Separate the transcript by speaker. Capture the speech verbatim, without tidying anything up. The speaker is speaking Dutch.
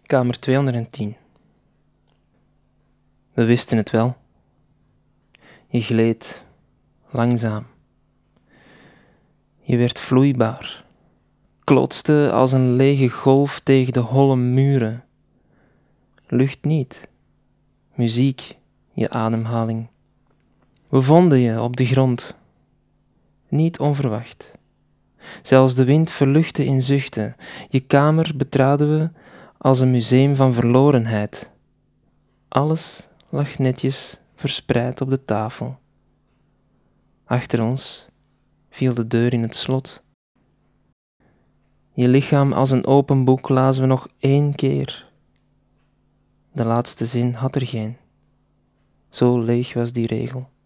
Speaker 1: Kamer tweehonderdtien. We wisten het wel. Je gleed, langzaam. Je werd vloeibaar, klotste als een lege golf tegen de holle muren. Lucht niet, muziek, je ademhaling. We vonden je op de grond, niet onverwacht. Zelfs de wind verluchtte in zuchten. Je kamer betraden we als een museum van verlorenheid. Alles lag netjes verspreid op de tafel. Achter ons viel de deur in het slot. Je lichaam als een open boek lazen we nog één keer. De laatste zin had er geen. Zo leeg was die regel.